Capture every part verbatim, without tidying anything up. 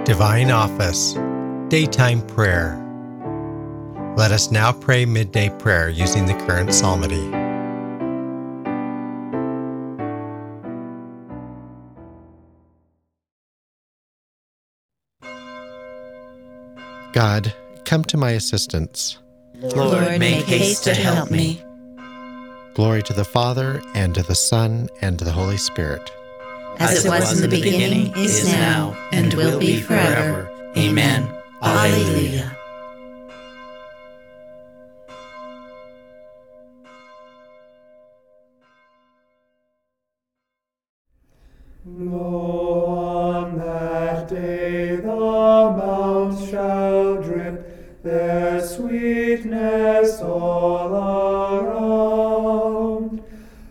Divine Office, Daytime Prayer. Let us now pray midday prayer using the current psalmody. God, come to my assistance. Lord, make haste to help me. Glory to the Father, and to the Son, and to the Holy Spirit. As it was in the beginning, is now, and will be forever. Amen. Alleluia. Lo, on that day the mounts shall drip their sweetness all around.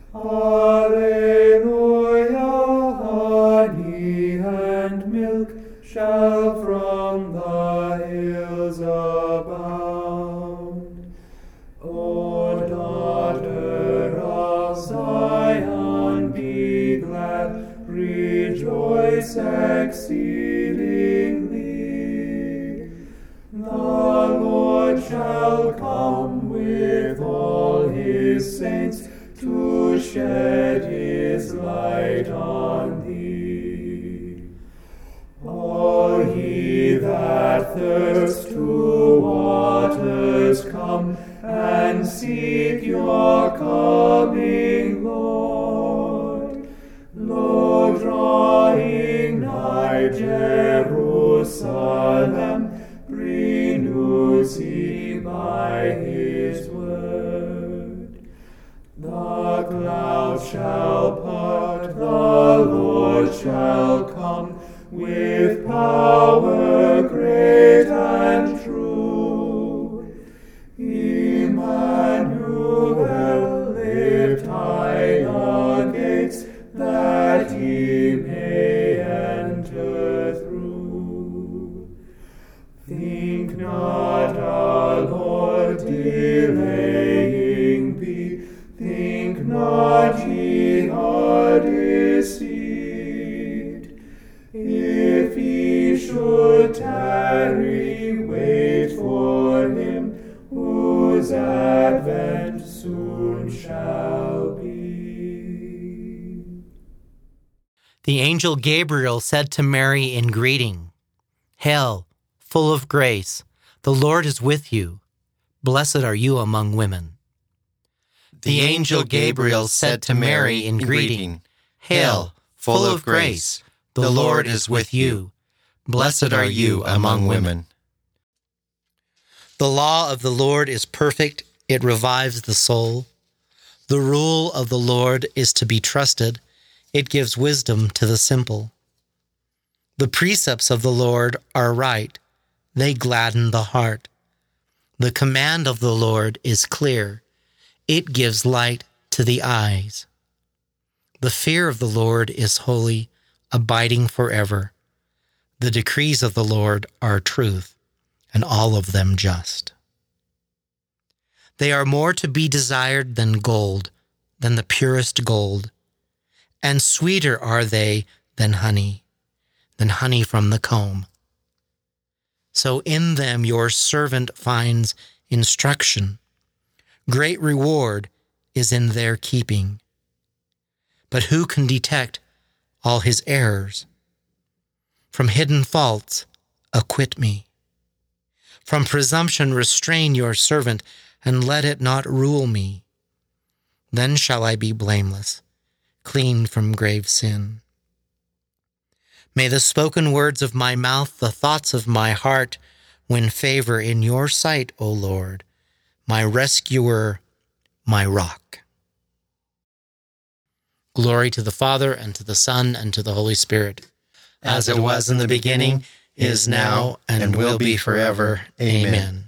Alleluia, honey and milk shall from the hills abound. O daughter of Zion, be glad, rejoice exceedingly. The Lord shall come with all his saints to shed his light on thee. All ye that thirst to waters, come and seek your coming Lord. Lo, drawing nigh Jerusalem, renews he by his word. The clouds shall part, the Lord shall come, with power great and true. Emmanuel, lift high the gates, that he may enter through. Think not our Lord delaying be, think not ye are deceived. If ye should tarry, wait for him, whose advent soon shall be. The angel Gabriel said to Mary in greeting, Hail, full of grace, the Lord is with you. Blessed are you among women. The angel Gabriel said to Mary in greeting, Hail, full of grace, the Lord is with you. Blessed are you among women. The law of the Lord is perfect, it revives the soul. The rule of the Lord is to be trusted, it gives wisdom to the simple. The precepts of the Lord are right, they gladden the heart. The command of the Lord is clear, it gives light to the eyes. The fear of the Lord is holy, abiding forever. The decrees of the Lord are truth, and all of them just. They are more to be desired than gold, than the purest gold, and sweeter are they than honey, than honey from the comb. So in them your servant finds instruction. Great reward is in their keeping. But who can detect all his errors? From hidden faults, acquit me. From presumption restrain your servant, and let it not rule me. Then shall I be blameless, clean from grave sin. May the spoken words of my mouth, the thoughts of my heart, win favor in your sight, O Lord, my rescuer, my rock. Glory to the Father, and to the Son, and to the Holy Spirit, as it was in the beginning, is now, and will be forever. Amen.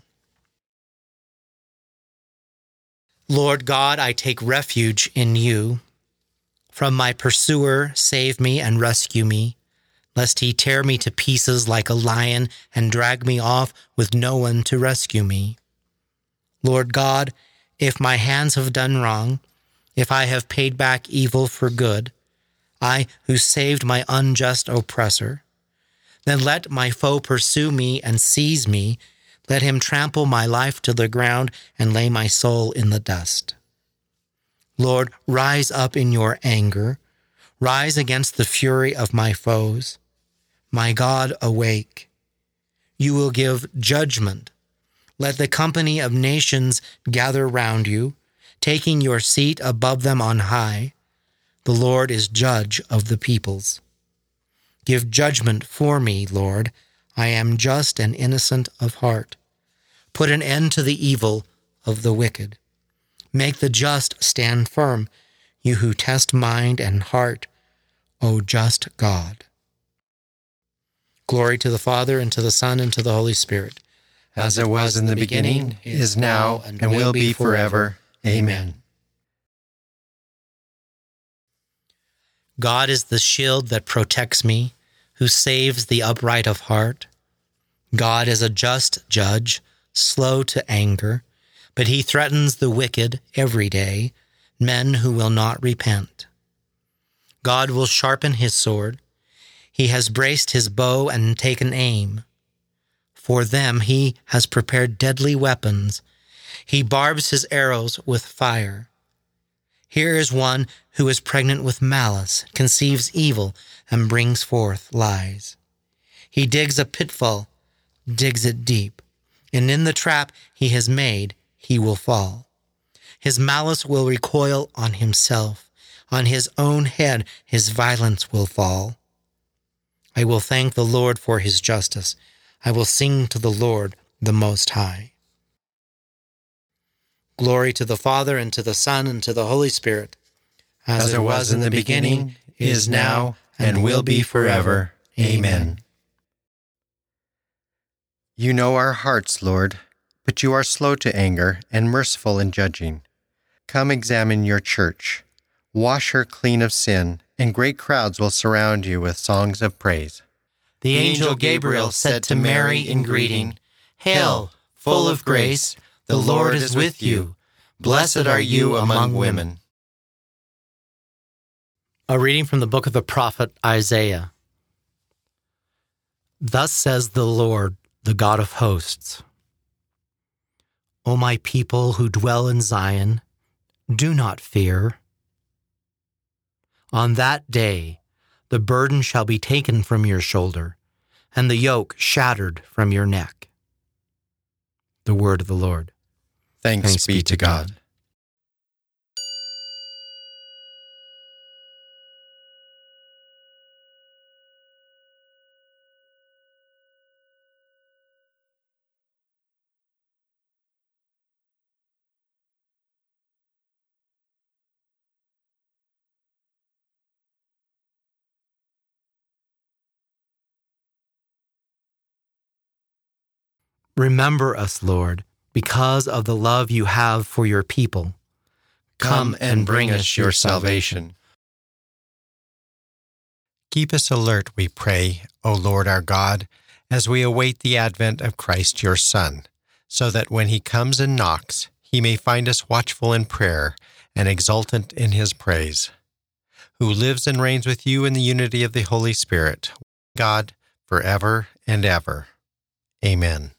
Lord God, I take refuge in you. From my pursuer, save me and rescue me, lest he tear me to pieces like a lion and drag me off with no one to rescue me. Lord God, if my hands have done wrong, if I have paid back evil for good, I who saved my unjust oppressor, Then let my foe pursue me and seize me. Let him trample my life to the ground and lay my soul in the dust. Lord, rise up in your anger. Rise against the fury of my foes. My God, awake. You will give judgment. Let the company of nations gather round you, taking your seat above them on high. The Lord is judge of the peoples. Give judgment for me, Lord. I am just and innocent of heart. Put an end to the evil of the wicked. Make the just stand firm, you who test mind and heart, O just God. Glory to the Father, and to the Son, and to the Holy Spirit. As it was in the beginning, is now, and will be forever. Amen. God is the shield that protects me, who saves the upright of heart. God is a just judge, slow to anger, but he threatens the wicked every day, men who will not repent. God will sharpen his sword. He has braced his bow and taken aim. For them he has prepared deadly weapons. He barbs his arrows with fire. Here is one who is pregnant with malice, conceives evil, and brings forth lies. He digs a pitfall, digs it deep, and in the trap he has made, he will fall. His malice will recoil on himself. On his own head his violence will fall. I will thank the Lord for his justice. I will sing to the Lord, the Most High. Glory to the Father, and to the Son, and to the Holy Spirit. As, As it was in the beginning, is now, and will be forever. Amen. You know our hearts, Lord, but you are slow to anger and merciful in judging. Come examine your church. Wash her clean of sin, and great crowds will surround you with songs of praise. The angel Gabriel said to Mary in greeting, Hail, full of grace, the Lord is with you. Blessed are you among women. A reading from the book of the prophet Isaiah. Thus says the Lord, the God of hosts, O my people who dwell in Zion, do not fear. On that day, the burden shall be taken from your shoulder, and the yoke shattered from your neck. The word of the Lord. Thanks, Thanks be to God. God. Remember us, Lord, because of the love you have for your people. Come and bring us your salvation. Keep us alert, we pray, O Lord our God, as we await the advent of Christ your Son, so that when he comes and knocks, he may find us watchful in prayer and exultant in his praise, who lives and reigns with you in the unity of the Holy Spirit, God, forever and ever. Amen.